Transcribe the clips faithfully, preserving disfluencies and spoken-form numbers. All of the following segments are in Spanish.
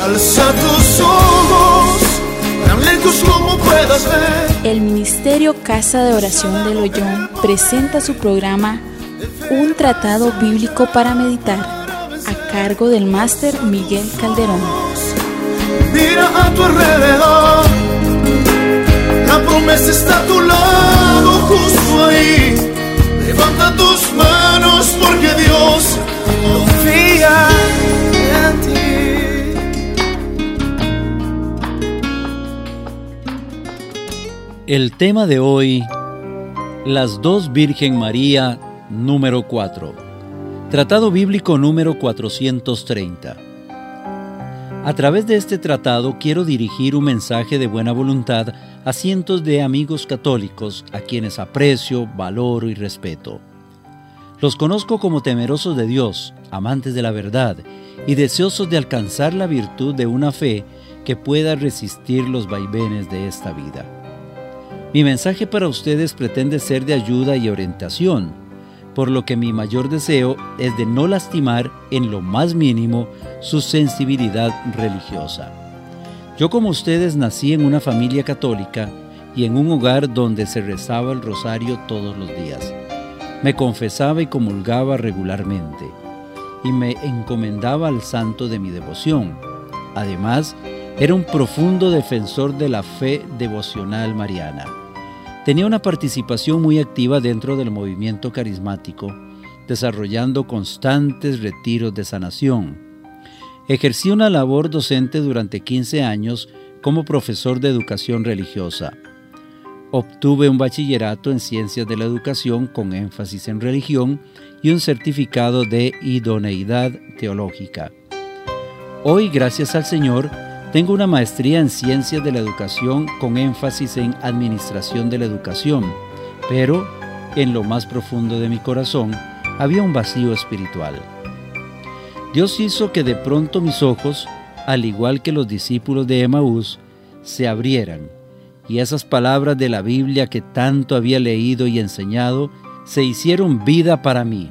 Alza tus ojos, tan lejos como puedas ver. El Ministerio Casa de Oración del Ollón presenta su programa Un Tratado Bíblico para Meditar, a cargo del máster Miguel Calderón. Mira a tu alrededor, la promesa está a tu lado, justo ahí. Levanta tus manos porque Dios confía en ti. El tema de hoy, las dos Virgen María, número cuatro. Tratado bíblico número cuatrocientos treinta. A través de este tratado quiero dirigir un mensaje de buena voluntad a cientos de amigos católicos a quienes aprecio, valoro y respeto. Los conozco como temerosos de Dios, amantes de la verdad y deseosos de alcanzar la virtud de una fe que pueda resistir los vaivenes de esta vida. Mi mensaje para ustedes pretende ser de ayuda y orientación, por lo que mi mayor deseo es de no lastimar en lo más mínimo su sensibilidad religiosa. Yo, como ustedes, nací en una familia católica y en un hogar donde se rezaba el rosario todos los días. Me confesaba y comulgaba regularmente y me encomendaba al santo de mi devoción. Además, era un profundo defensor de la fe devocional mariana. Tenía una participación muy activa dentro del movimiento carismático, desarrollando constantes retiros de sanación. Ejercí una labor docente durante quince años como profesor de educación religiosa. Obtuve un bachillerato en Ciencias de la Educación con énfasis en religión y un certificado de idoneidad teológica. Hoy, gracias al Señor, tengo una maestría en Ciencias de la Educación con énfasis en Administración de la Educación, pero en lo más profundo de mi corazón había un vacío espiritual. Dios hizo que de pronto mis ojos, al igual que los discípulos de Emaús, se abrieran, y esas palabras de la Biblia que tanto había leído y enseñado se hicieron vida para mí.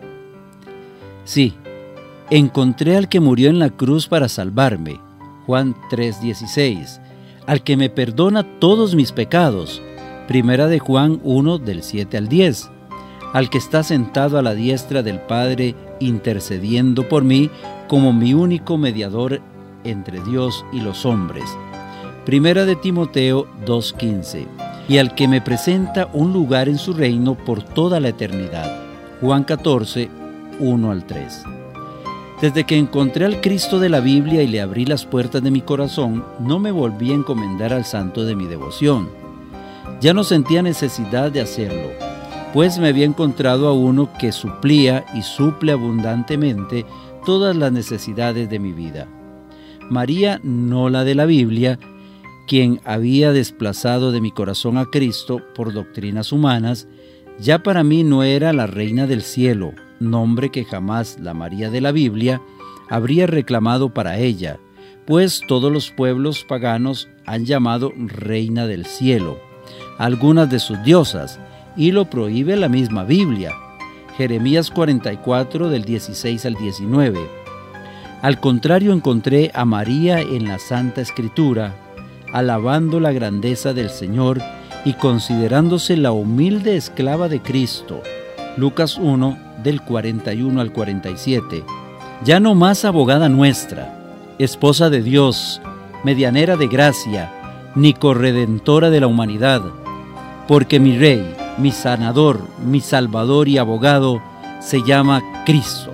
Sí, encontré al que murió en la cruz para salvarme, Juan tres dieciséis, al que me perdona todos mis pecados, Primera de Juan uno del siete al diez, al que está sentado a la diestra del Padre intercediendo por mí como mi único mediador entre Dios y los hombres, Primera de Timoteo dos quince, y al que me presenta un lugar en su reino por toda la eternidad, Juan catorce, uno al tres. Desde que encontré al Cristo de la Biblia y le abrí las puertas de mi corazón, no me volví a encomendar al santo de mi devoción. Ya no sentía necesidad de hacerlo, pues me había encontrado a uno que suplía y suple abundantemente todas las necesidades de mi vida. María, no la de la Biblia, quien había desplazado de mi corazón a Cristo por doctrinas humanas, ya para mí no era la reina del cielo, nombre que jamás la María de la Biblia habría reclamado para ella, pues todos los pueblos paganos han llamado reina del cielo algunas de sus diosas, y lo prohíbe la misma Biblia, Jeremías cuarenta y cuatro del dieciséis al diecinueve. Al contrario, encontré a María en la Santa Escritura, alabando la grandeza del Señor y considerándose la humilde esclava de Cristo, Lucas uno del cuarenta y uno al cuarenta y siete. Ya no más abogada nuestra, esposa de Dios, medianera de gracia, ni corredentora de la humanidad, porque mi Rey, mi Sanador, mi Salvador y Abogado se llama Cristo.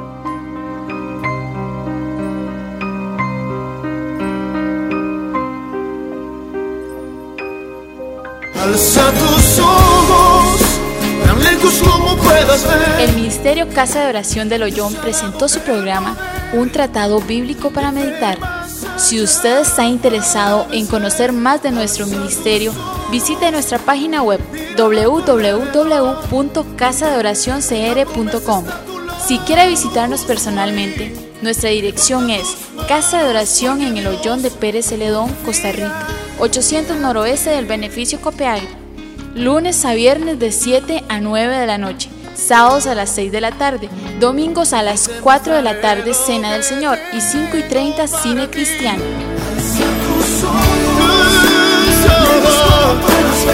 Alza tus ojos, tan lejos como puedas ver. El Ministerio Casa de Oración del Ollón presentó su programa Un Tratado Bíblico para Meditar. Si usted está interesado en conocer más de nuestro ministerio, visite nuestra página web doble u doble u doble u punto casa de oración c r punto com. Si quiere visitarnos personalmente, nuestra dirección es Casa de Oración en el Ollón de Pérez Celedón, Costa Rica, ochocientos noroeste del Beneficio Copiapó, lunes a viernes de siete a nueve de la noche, sábados a las seis de la tarde, domingos a las cuatro de la tarde, Cena del Señor, y cinco y treinta, Cine Cristiano. Tus ojos,